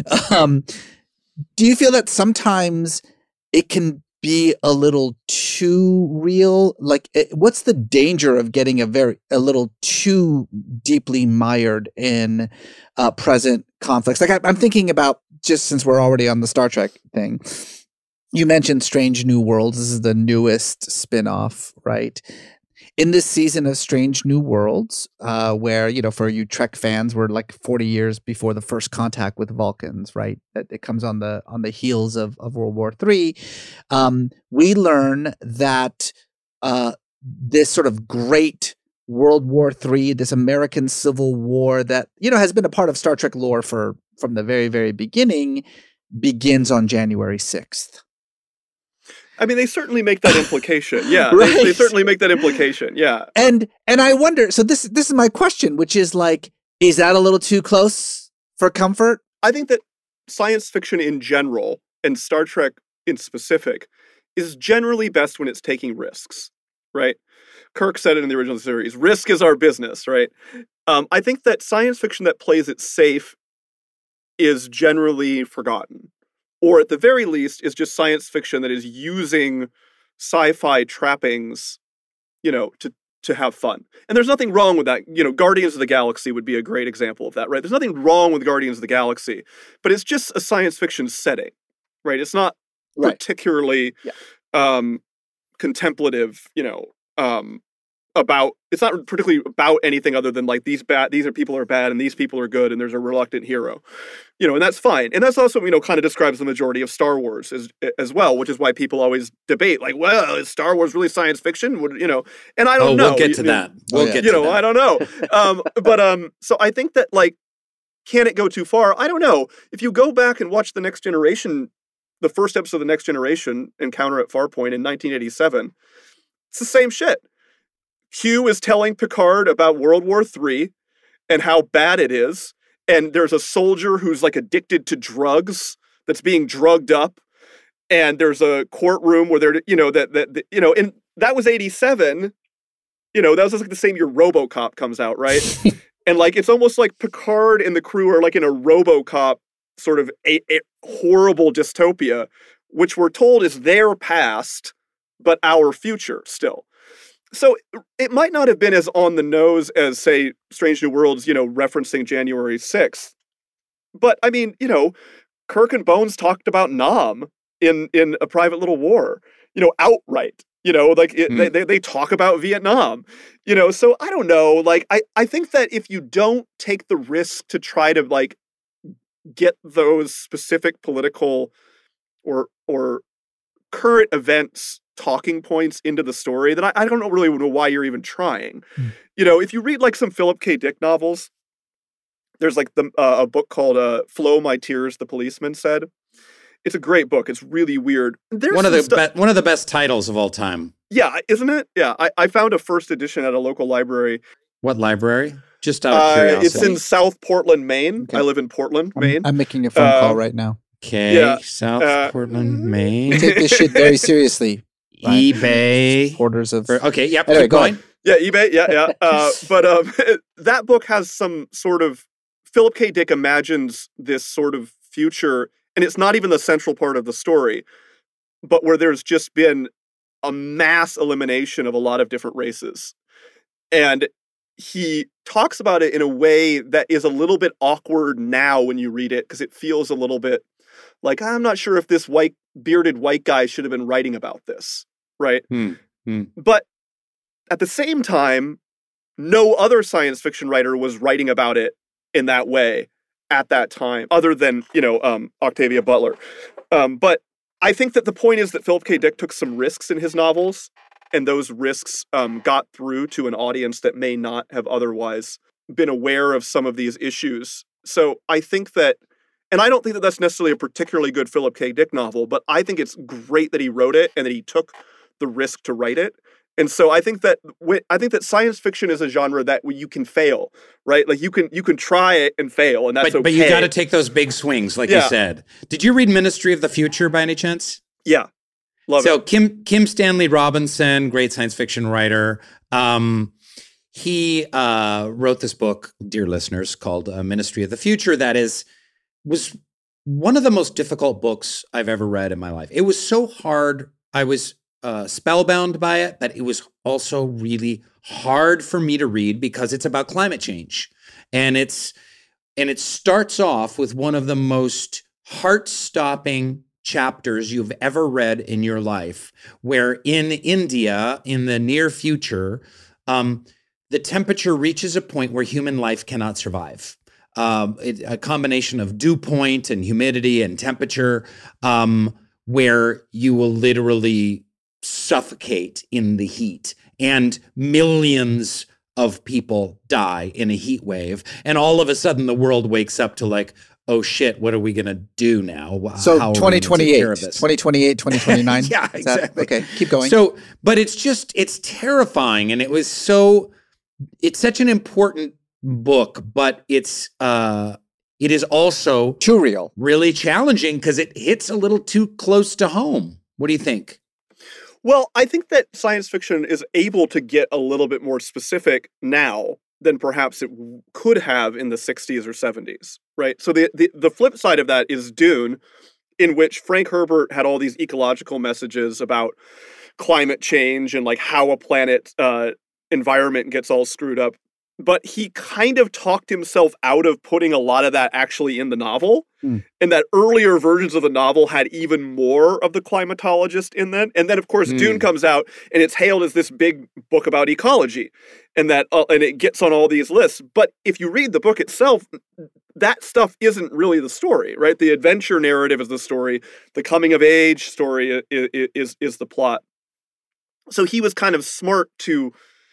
Do you feel that sometimes it can be a little too real? Like, what's the danger of getting a little too deeply mired in present conflicts? Like, I'm thinking about, just since we're already on the Star Trek thing, you mentioned Strange New Worlds. This is the newest spinoff, right? In this season of Strange New Worlds, where, for you Trek fans, we're like 40 years before the first contact with Vulcans, right? It comes on the heels of World War III. We learn that this sort of great World War III, this American Civil War that, has been a part of Star Trek lore from the very, very beginning, begins on January 6th.
I mean, they certainly make that implication. Yeah,
Right.
they certainly make that implication. Yeah.
And I wonder, so this is my question, which is like, is that a little too close for comfort?
I think that science fiction in general, and Star Trek in specific, is generally best when it's taking risks, right? Kirk said it in the original series, risk is our business, right? I think that science fiction that plays it safe is generally forgotten. Or at the very least, is just science fiction that is using sci-fi trappings, to have fun. And there's nothing wrong with that. Guardians of the Galaxy would be a great example of that, right? There's nothing wrong with Guardians of the Galaxy, but it's just a science fiction setting, right? It's not particularly contemplative, it's not particularly about anything other than like these people are bad and these people are good and there's a reluctant hero, and that's fine. And that's also, kind of describes the majority of Star Wars as well, which is why people always debate like, well, is Star Wars really science fiction? And I don't know.
We'll get to that. We'll get to that.
I don't know. But so I think that like, can it go too far? I don't know. If you go back and watch The Next Generation, the first episode of The Next Generation, Encounter at Farpoint in 1987, it's the same shit. Q is telling Picard about World War III and how bad it is. And there's a soldier who's like addicted to drugs that's being drugged up. And there's a courtroom where they're, and that was 87. That was like the same year RoboCop comes out, right? And like, it's almost like Picard and the crew are like in a RoboCop sort of a horrible dystopia, which we're told is their past, but our future still. So it might not have been as on the nose as, say, Strange New Worlds, referencing January 6th. But, I mean, Kirk and Bones talked about Nam in A Private Little War, outright. They talk about Vietnam. So I don't know. Like, I think that if you don't take the risk to try to, like, get those specific political or current events talking points into the story, then I don't really know why you're even trying. If you read like some Philip K. Dick novels, there's like a book called Flow My Tears, the Policeman Said. It's a great book. It's really weird. There's
one of the best titles of all time.
Yeah, isn't it? Yeah, I found a first edition at a local library.
What library? Just out of curiosity.
It's in South Portland, Maine. Okay. I live in Portland, Maine.
I'm making a phone call right now.
Okay, yeah, South Portland, Maine.
We take this shit very seriously.
eBay.
Supporters of...
Okay, yep,
anyway,
keep going.
Yeah, eBay, yeah. But that book has some sort of... Philip K. Dick imagines this sort of future, and it's not even the central part of the story, but where there's just been a mass elimination of a lot of different races. And he talks about it in a way that is a little bit awkward now when you read it, because it feels a little bit like, I'm not sure if this bearded white guy should have been writing about this, right? But at the same time, no other science fiction writer was writing about it in that way at that time, other than, Octavia Butler. But I think that the point is that Philip K. Dick took some risks in his novels, and those risks got through to an audience that may not have otherwise been aware of some of these issues. So I think that, and I don't think that that's necessarily a particularly good Philip K. Dick novel, but I think it's great that he wrote it and that he took the risk to write it. And so I think that science fiction is a genre that you can fail, right? Like you can try it and fail, and that's okay.
But you got to take those big swings, like you said. Did you read Ministry of the Future by any chance?
Yeah, love it.
So Kim Stanley Robinson, great science fiction writer. He wrote this book, dear listeners, called Ministry of the Future. That was one of the most difficult books I've ever read in my life. It was so hard. I was spellbound by it, but it was also really hard for me to read because it's about climate change. And it starts off with one of the most heart-stopping chapters you've ever read in your life, where in India, in the near future, the temperature reaches a point where human life cannot survive. A combination of dew point and humidity and temperature, where you will literally suffocate in the heat, and millions of people die in a heat wave. And all of a sudden the world wakes up to like,
oh shit, what are we going to do now?
So
How are we gonna take
2028,
care of this?
2028, 2029.
Yeah, exactly.
Okay, keep going.
So, but it's terrifying. And it's such an important book, but it is also
too real,
really challenging because it hits a little too close to home. What do you think?
Well, I think that science fiction is able to get a little bit more specific now than perhaps it could have in the 60s or 70s, right? So the flip side of that is Dune, in which Frank Herbert had all these ecological messages about climate change and like how a planet environment gets all screwed up. But he kind of talked himself out of putting a lot of that actually in the novel. And that earlier versions of the novel had even more of the climatologist in them. And then, of course, Dune comes out and it's hailed as this big book about ecology. And that and it gets on all these lists. But if you read the book itself, that stuff isn't really the story, right? The adventure narrative is the story. The coming of age story is the plot. So he was kind of smart to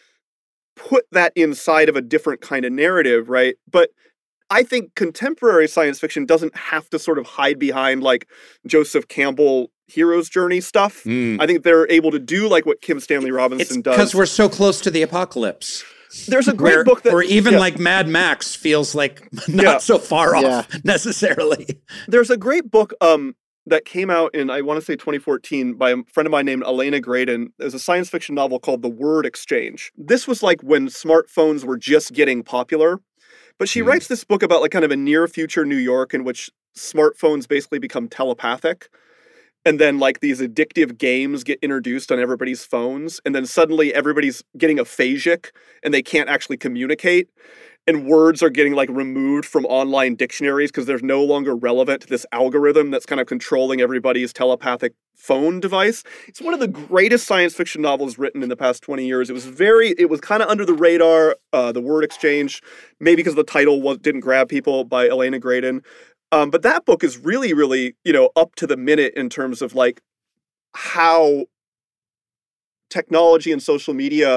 put that inside of a different kind of narrative, right? But I think contemporary science fiction doesn't have to sort of hide behind like Joseph Campbell hero's journey stuff. I think they're able to do like what Kim Stanley Robinson does.
Because we're so close to the apocalypse.
There's a great book that...
Or even like Mad Max feels like not so far off necessarily.
There's a great book that came out in, I want to say 2014, by a friend of mine named Elena Graydon. There's a science fiction novel called The Word Exchange. This was like when smartphones were just getting popular. But she writes this book about like kind of a near future New York in which smartphones basically become telepathic. And then like these addictive games get introduced on everybody's phones. And then suddenly everybody's getting aphasic and they can't actually communicate. And words are getting like removed from online dictionaries because they're no longer relevant to this algorithm that's kind of controlling everybody's telepathic phone device. It's one of the greatest science fiction novels written in the past 20 years. It was kind of under the radar, The Word Exchange, maybe because the title didn't grab people, by Elena Graydon. But that book is really, really, up to the minute in terms of like how technology and social media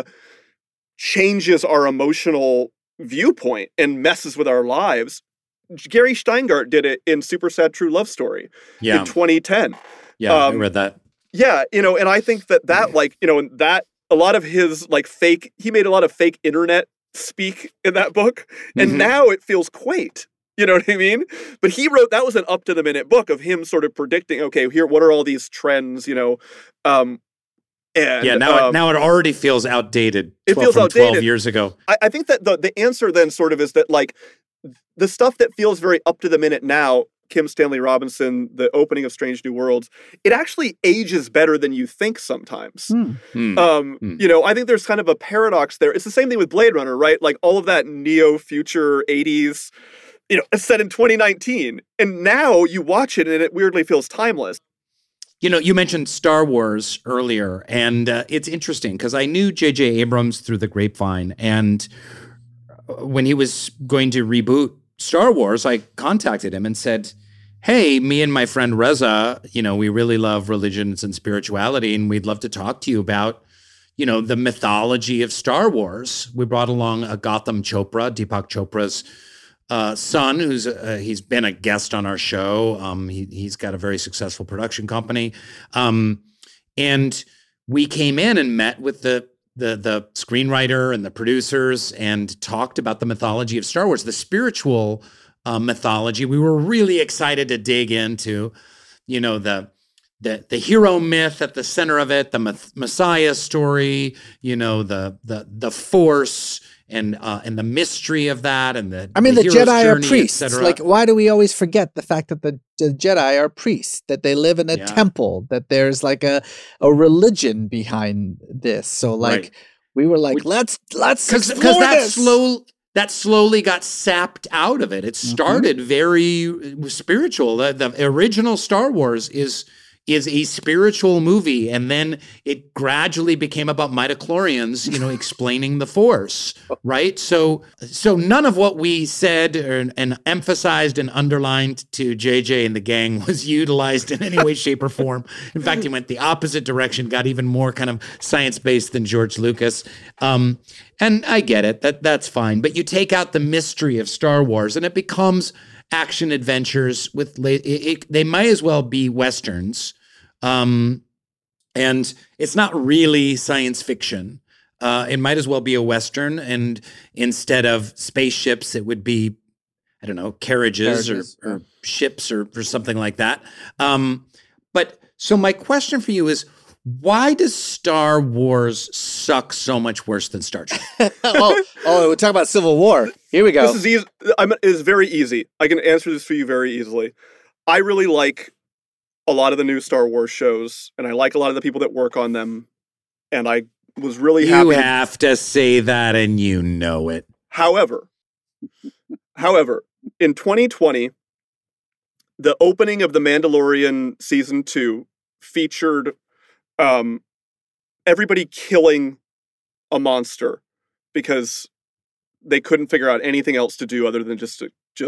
changes our emotional viewpoint and messes with our lives. Gary Steingart did it in Super Sad True Love Story in 2010.
Yeah, I read that.
Yeah, and I think that and that a lot of his like he made a lot of fake internet speak in that book, and now it feels quaint. You know what I mean? But that was an up to the minute book of him sort of predicting, okay, here, what are all these trends, And,
now it already feels outdated.
It feels outdated
12 years ago.
I think that the answer then sort of is that like the stuff that feels very up to the minute now, Kim Stanley Robinson, the opening of Strange New Worlds, it actually ages better than you think sometimes. I think there's kind of a paradox there. It's the same thing with Blade Runner, right? Like all of that neo-future 80s, it's set in 2019. And now you watch it and it weirdly feels timeless.
You mentioned Star Wars earlier, and it's interesting because I knew J.J. Abrams through the grapevine, and when he was going to reboot Star Wars, I contacted him and said, hey, me and my friend Reza, we really love religions and spirituality, and we'd love to talk to you about, the mythology of Star Wars. We brought along Gautam Chopra, Deepak Chopra's son, he's been a guest on our show. He's got a very successful production company. And we came in and met with the screenwriter and the producers and talked about the mythology of Star Wars, the spiritual mythology. We were really excited to dig into, the hero myth at the center of it, the Messiah story, the Force, and the mystery of that, and the
Jedi
journey,
are priests. Like, why do we always forget the fact that the Jedi are priests? That they live in a temple. That there's like a religion behind this. So we were like, let's explore this.
That slowly got sapped out of it. It started very spiritual. The original Star Wars is a spiritual movie, and then it gradually became about midichlorians, explaining the Force, right? So none of what we said and emphasized and underlined to JJ and the gang was utilized in any way, shape, or form. In fact, he went the opposite direction, got even more kind of science-based than George Lucas. And I get it, that's fine. But you take out the mystery of Star Wars, and it becomes action adventures with they might as well be Westerns. And it's not really science fiction. It might as well be a Western. And instead of spaceships, it would be, I don't know, carriages. Or ships or something like that. But so my question for you is, why does Star Wars suck so much worse than Star Trek?
we're talking about Civil War. Here we go.
This is easy. It's very easy. I can answer this for you very easily. I really like a lot of the new Star Wars shows, and I like a lot of the people that work on them. And I was really happy.
You have to say that, and you know it.
However, in 2020, the opening of The Mandalorian Season 2 featured everybody killing a monster because they couldn't figure out anything else to do other than just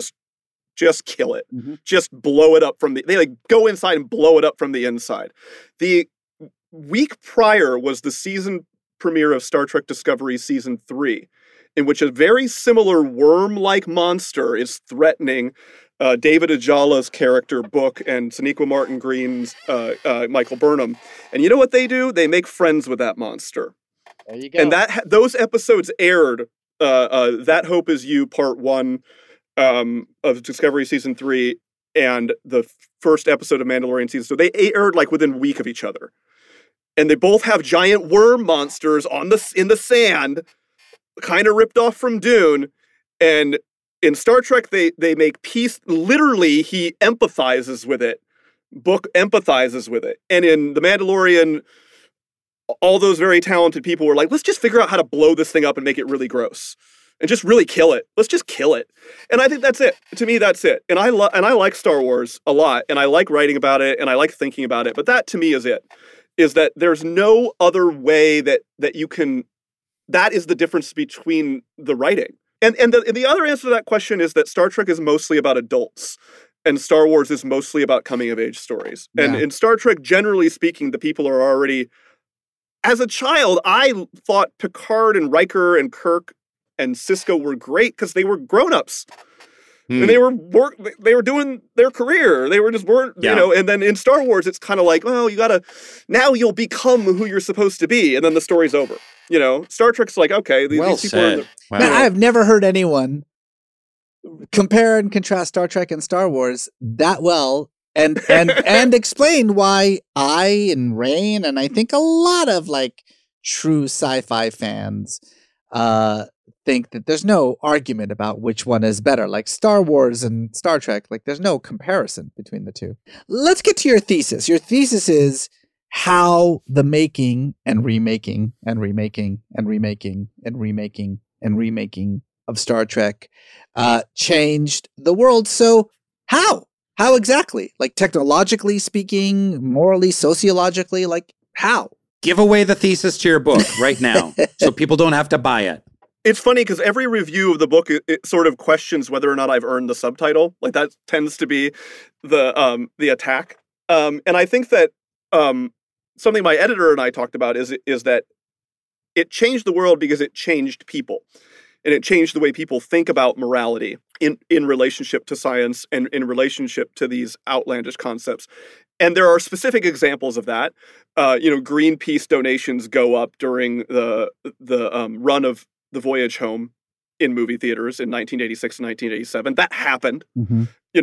kill it. Mm-hmm. Just blow it up they go inside and blow it up from the inside. The week prior was the season premiere of Star Trek Discovery Season 3, in which a very similar worm-like monster is threatening David Ajala's character, Book, and Sonequa Martin Green's Michael Burnham. And you know what they do? They make friends with that monster.
There you go.
And those episodes aired, That Hope Is You, Part 1 of Discovery Season 3, and the first episode of Mandalorian Season 2. They aired within a week of each other. And they both have giant worm monsters in the sand, kind of ripped off from Dune. And in Star Trek, they make peace. Literally, he empathizes with it. Book empathizes with it. And in The Mandalorian, all those very talented people were like, let's just figure out how to blow this thing up and make it really gross. And just really kill it. Let's just kill it. And I think that's it. To me, that's it. And I like Star Wars a lot. And I like writing about it. And I like thinking about it. But that, to me, is it. Is that there's no other way that you can... That is the difference between the writing. And the other answer to that question is that Star Trek is mostly about adults, and Star Wars is mostly about coming-of-age stories. And in Star Trek, generally speaking, the people are already... As a child, I thought Picard and Riker and Kirk and Sisko were great because they were grown-ups. And they were doing their career. They were just weren't, and then in Star Wars, it's kind of like, well, now you'll become who you're supposed to be. And then the story's over. Star Trek's like, okay, these people are...
Wow. Man, I've never heard anyone compare and contrast Star Trek and Star Wars that well and explain why I and Rain and I think a lot of true sci-fi fans think that there's no argument about which one is better. Like Star Wars and Star Trek, there's no comparison between the two. Let's get to your thesis. Your thesis is how the making and remaking and remaking and remaking and remaking and remaking of Star Trek changed the world. So how? How exactly? Technologically speaking, morally, sociologically, how?
Give away the thesis to your book right now so people don't have to buy it.
It's funny because every review of the book, it sort of questions whether or not I've earned the subtitle. That tends to be the attack. And I think that something my editor and I talked about is that it changed the world because it changed people. And it changed the way people think about morality in relationship to science and in relationship to these outlandish concepts. And there are specific examples of that. Greenpeace donations go up during the run of The Voyage Home in movie theaters in 1986 and 1987. That happened. Mm-hmm.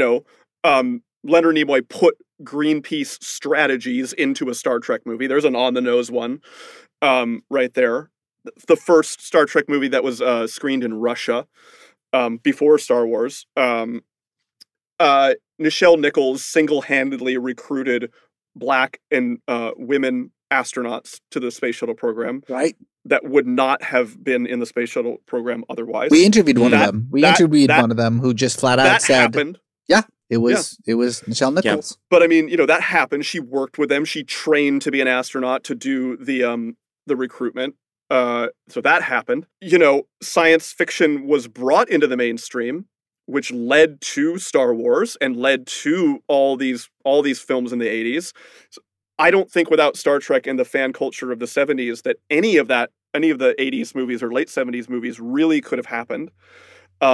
Leonard Nimoy put Greenpeace strategies into a Star Trek movie. There's an on-the-nose one right there. The first Star Trek movie that was screened in Russia before Star Wars. Nichelle Nichols single-handedly recruited Black and women astronauts to the space shuttle program.
Right.
That would not have been in the space shuttle program otherwise.
We interviewed one of them. We interviewed one of them who just flat out said,
happened.
Yeah, it was Nichelle Nichols.
Yeah. But I mean, that happened. She worked with them. She trained to be an astronaut to do the recruitment. So that happened. Science fiction was brought into the mainstream, which led to Star Wars and led to all these films in the 80s. So I don't think without Star Trek and the fan culture of the 70s that any of the 80s movies or late 70s movies really could have happened.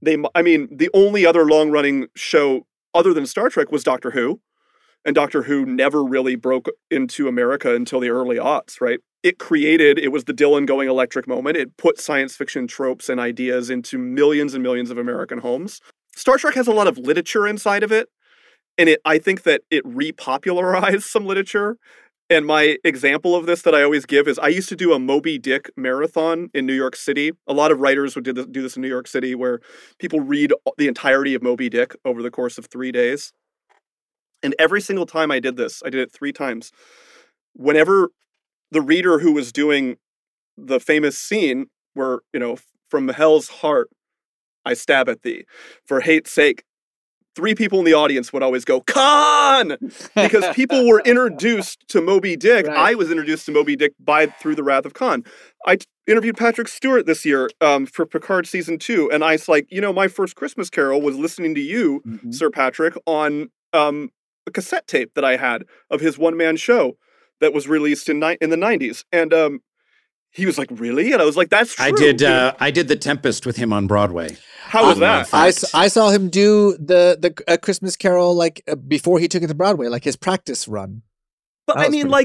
the only other long-running show other than Star Trek was Doctor Who, and Doctor Who never really broke into America until the early aughts, right? It was the Dylan going electric moment. It put science fiction tropes and ideas into millions and millions of American homes. Star Trek has a lot of literature inside of it, and I think that it repopularized some literature. And my example of this that I always give is I used to do a Moby Dick marathon in New York City. A lot of writers would do this in New York City, where people read the entirety of Moby Dick over the course of 3 days. And every single time I did this, I did it 3 times. Whenever the reader who was doing the famous scene where, from hell's heart, I stab at thee, for hate's sake, 3 people in the audience would always go, Khan! Because people were introduced to Moby Dick. Right. I was introduced to Moby Dick through The Wrath of Khan. I interviewed Patrick Stewart this year for Picard Season 2, and I was like, my first Christmas Carol was listening to you, Sir Patrick, on a cassette tape that I had of his one-man show that was released in the 90s. And he was like, really? And I was like, that's true.
I did The Tempest with him on Broadway.
How was that?
I saw him do the Christmas Carol before he took it to Broadway, like his practice run.
But I think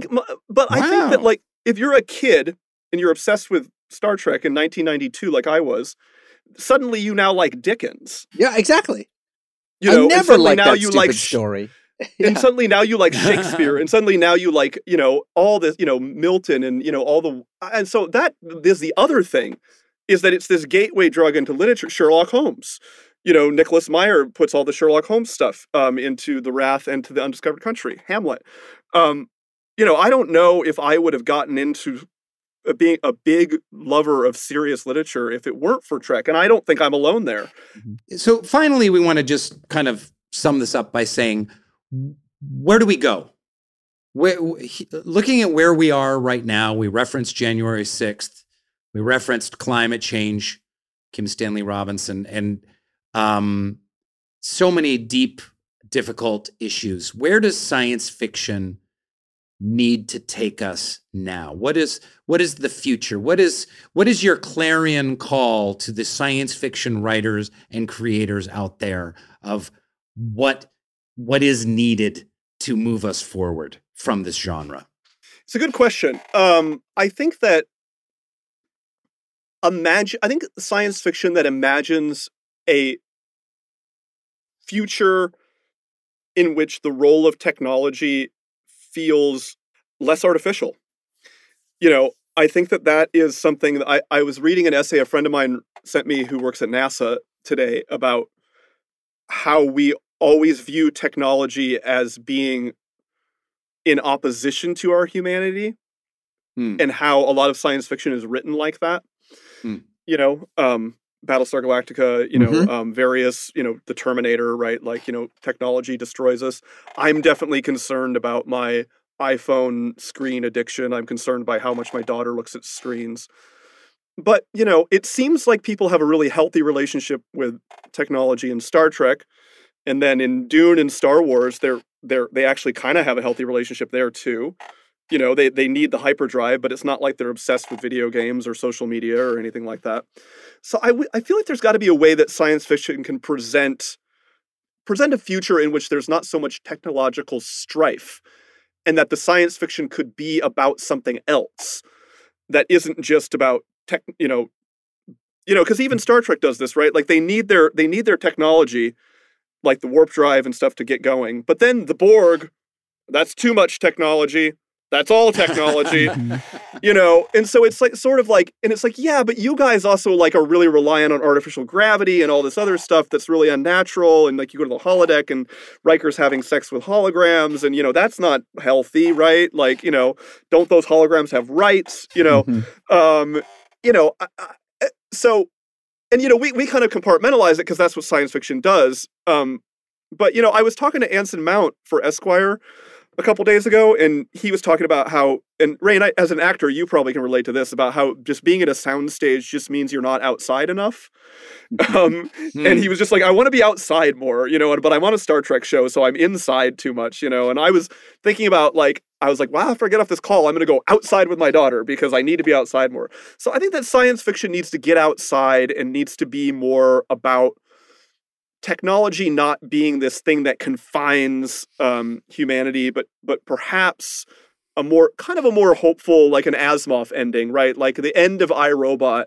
that if you're a kid and you're obsessed with Star Trek in 1992, like I was, suddenly you now like Dickens.
Yeah, exactly. I never liked that stupid story.
And suddenly now you like Shakespeare, and suddenly now you like, all this, Milton and, and so that is the other thing, is that it's this gateway drug into literature. Sherlock Holmes, Nicholas Meyer puts all the Sherlock Holmes stuff into The Wrath and to The Undiscovered Country, Hamlet. I don't know if I would have gotten into being a big lover of serious literature if it weren't for Trek, and I don't think I'm alone there.
So finally, we want to just kind of sum this up by saying, where do we go? Looking at where we are right now, we referenced January 6th. We referenced climate change, Kim Stanley Robinson, and so many deep, difficult issues. Where does science fiction need to take us now? What is the future? What is your clarion call to the science fiction writers and creators out there of what is needed to move us forward from this genre?
It's a good question. I think that science fiction that imagines a future in which the role of technology feels less artificial. I think that is something that I was reading an essay a friend of mine sent me who works at NASA today about how we always view technology as being in opposition to our humanity, and how a lot of science fiction is written like that. Battlestar Galactica, various, the Terminator, right? Like, technology destroys us. I'm definitely concerned about my iPhone screen addiction. I'm concerned by how much my daughter looks at screens. But, it seems like people have a really healthy relationship with technology in Star Trek. And then in Dune and Star Wars, they actually kind of have a healthy relationship there too. They need the hyperdrive, but it's not like they're obsessed with video games or social media or anything like that. So I feel like there's got to be a way that science fiction can present a future in which there's not so much technological strife, and that the science fiction could be about something else that isn't just about tech. Because even Star Trek does this, right? Like they need their technology, like the warp drive and stuff, to get going. But then the Borg, that's too much technology. That's all technology, and so it's like sort of like, and it's like, yeah, but you guys also like are really reliant on artificial gravity and all this other stuff that's really unnatural. And like you go to the holodeck and Riker's having sex with holograms, and that's not healthy, right? Like, don't those holograms have rights? So, and we kind of compartmentalize it because that's what science fiction does. But I was talking to Anson Mount for Esquire a couple days ago, and he was talking about how, and Ray, and as an actor, you probably can relate to this, about how just being at a soundstage just means you're not outside enough. And he was just like, I want to be outside more, but I'm on a Star Trek show, so I'm inside too much, and I was thinking about I was like, wow, after I get off this call, I'm going to go outside with my daughter because I need to be outside more. So I think that science fiction needs to get outside and needs to be more about technology not being this thing that confines humanity, but perhaps a more hopeful, like an Asimov ending, right? Like the end of iRobot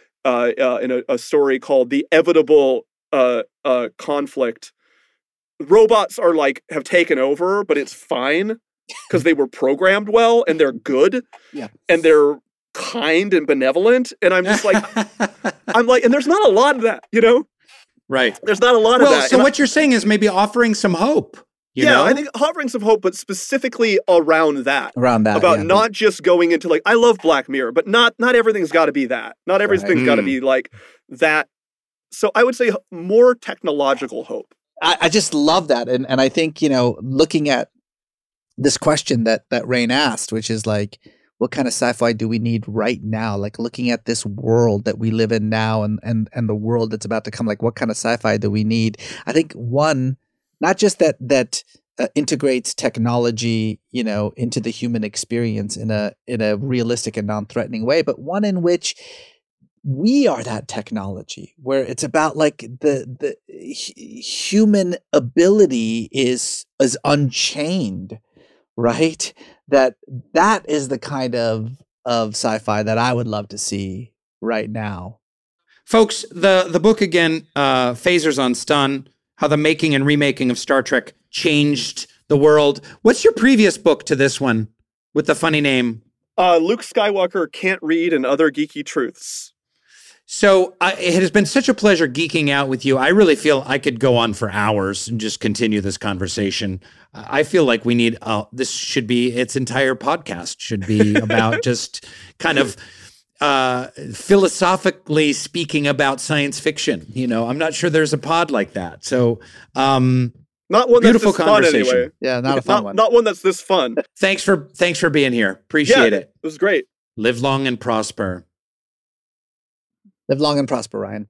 in a story called The Evitable Conflict. Robots are like have taken over, but it's fine because they were programmed well and they're good, and they're kind and benevolent. And I'm just like, and there's not a lot of that,
Right.
There's not a lot of that.
So what you're saying is maybe offering some hope. You know?
I think offering some hope, but specifically around that.
About
not just going into like, I love Black Mirror, but not everything's got to be that. Not everything's got to be like that. So I would say more technological hope.
I just love that. And I think, looking at this question that Rain asked, which is like, what kind of sci-fi do we need right now? Like looking at this world that we live in now and the world that's about to come, like what kind of sci-fi do we need? I think one, not just that integrates technology, into the human experience in a realistic and non-threatening way, but one in which we are that technology, where it's about like the human ability is unchained, right? That is the kind of sci-fi that I would love to see right now.
Folks, the book again, Phasers on Stun, How the Making and Remaking of Star Trek Changed the World. What's your previous book to this one with the funny name?
Luke Skywalker Can't Read and Other Geeky Truths.
So it has been such a pleasure geeking out with you. I really feel I could go on for hours and just continue this conversation. I feel like we need, this should be, its entire podcast should be about just kind of philosophically speaking about science fiction. I'm not sure there's a pod like that. So,
not one
beautiful
that's this
conversation.
Fun anyway.
Yeah, not a fun one.
Not one that's this fun.
Thanks for being here. Appreciate it.
It was great.
Live long and prosper.
Live long and prosper, Ryan.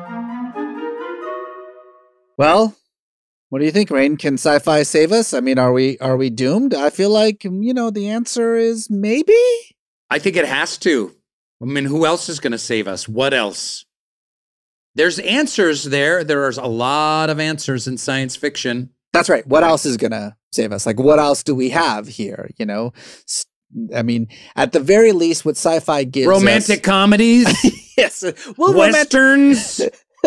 Well, what do you think, Rain? Can sci-fi save us? I mean, are we doomed? I feel like, the answer is maybe.
I think it has to. I mean, who else is going to save us? What else? There's answers there. There's a lot of answers in science fiction.
That's right. What else is going to save us? Like, what else do we have here? I mean, at the very least, what sci-fi gives
romantic comedies.
Yes.
Westerns.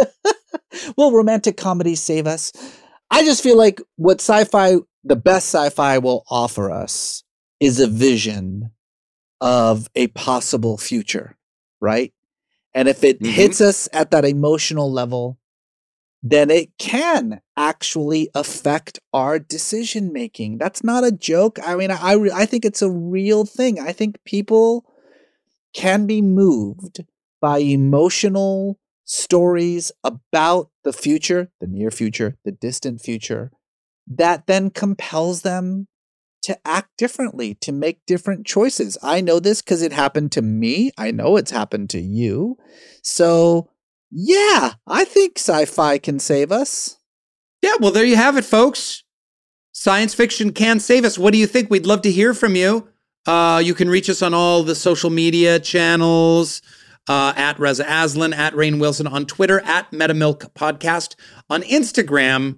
Will romantic comedies save us? I just feel like what the best sci-fi will offer us is a vision of a possible future, right? And if it hits us at that emotional level, then it can actually affect our decision making. That's not a joke. I mean, I think it's a real thing. I think people can be moved by emotional stories about the future, the near future, the distant future, that then compels them to act differently, to make different choices. I know this because it happened to me. I know it's happened to you. So yeah, I think sci-fi can save us.
Yeah, well, there you have it, folks. Science fiction can save us. What do you think? We'd love to hear from you. You can reach us on all the social media channels, at Reza Aslan, at Rainn Wilson, on Twitter, at MetaMilk Podcast, on Instagram,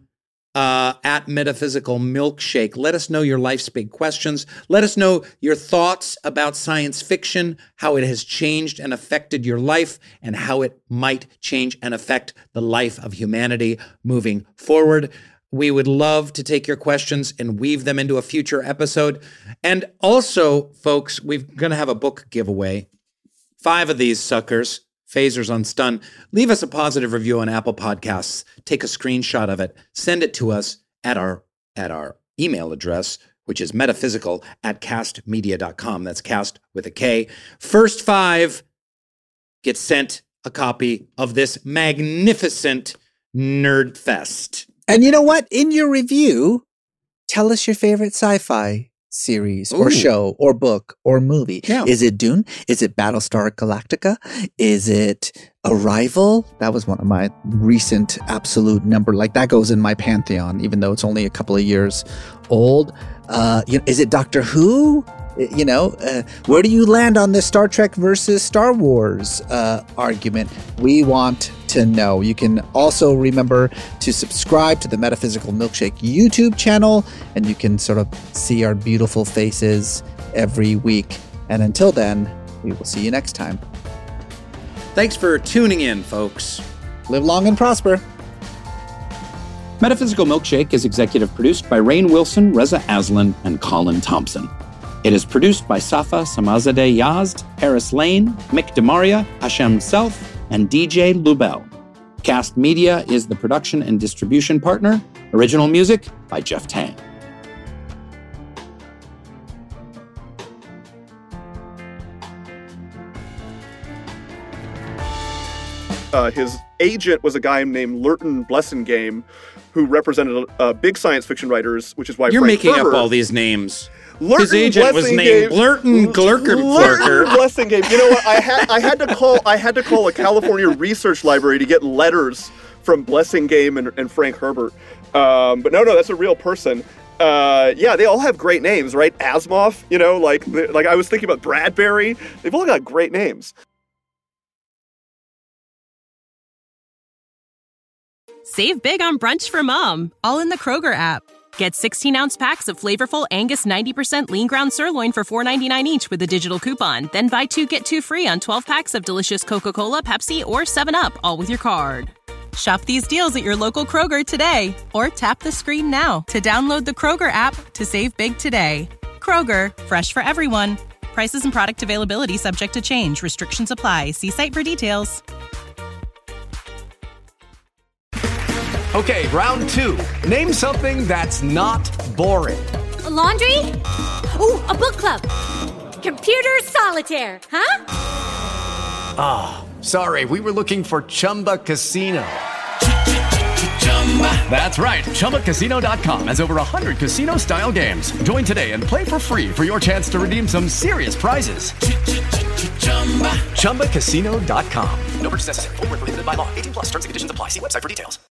at Metaphysical Milkshake. Let us know your life's big questions. Let us know your thoughts about science fiction, how it has changed and affected your life, and how it might change and affect the life of humanity moving forward. We would love to take your questions and weave them into a future episode. And also, folks, we're going to have a book giveaway. 5 of these suckers, Phasers on Stun. Leave us a positive review on Apple Podcasts. Take a screenshot of it. Send it to us at our email address, which is metaphysical@castmedia.com. That's cast with a K. First 5 get sent a copy of this magnificent Nerd Fest.
And you know what? In your review, tell us your favorite sci-fi series or show or book or movie.
Yeah.
Is it Dune? Is it Battlestar Galactica? Is it Arrival? That was one of my recent absolute number. Like that goes in my pantheon, even though it's only a couple of years old. Is it Doctor Who? Where do you land on this Star Trek versus Star Wars argument? We want to know. You can also remember to subscribe to the Metaphysical Milkshake YouTube channel, and you can sort of see our beautiful faces every week. And until then, we will see you next time.
Thanks for tuning in, folks.
Live long and prosper.
Metaphysical Milkshake is executive produced by Rainn Wilson, Reza Aslan, and Colin Thompson. It is produced by Safa Samazadeh Yazd, Harris Lane, Mick DeMaria, Hashem Self, and DJ Lubell. Cast Media is the production and distribution partner. Original music by Jeff Tang.
His agent was a guy named Lurton Blessingame, who represented big science fiction writers, which is why
you're
Frank
making
Herbert,
up all these names.
His
agent was named Lurton
Blessingame. You know what? I had to call a California research library to get letters from Blessingame and Frank Herbert. But no, that's a real person. Yeah, they all have great names, right? Asimov, like I was thinking about Bradbury. They've all got great names.
Save big on brunch for mom, all in the Kroger app. Get 16-ounce packs of flavorful Angus 90% lean ground sirloin for $4.99 each with a digital coupon. Then buy 2, get 2 free on 12 packs of delicious Coca-Cola, Pepsi, or 7-Up, all with your card. Shop these deals at your local Kroger today, or tap the screen now to download the Kroger app to save big today. Kroger, fresh for everyone. Prices and product availability subject to change. Restrictions apply. See site for details.
Okay, round 2. Name something that's not boring.
A laundry? Ooh, a book club. Computer solitaire, huh?
Ah, oh, sorry, we were looking for Chumba Casino. That's right, ChumbaCasino.com has over 100 casino-style games. Join today and play for free for your chance to redeem some serious prizes. ChumbaCasino.com.
No purchase necessary. Void where prohibited by law. 18+. Terms and conditions apply. See website for details.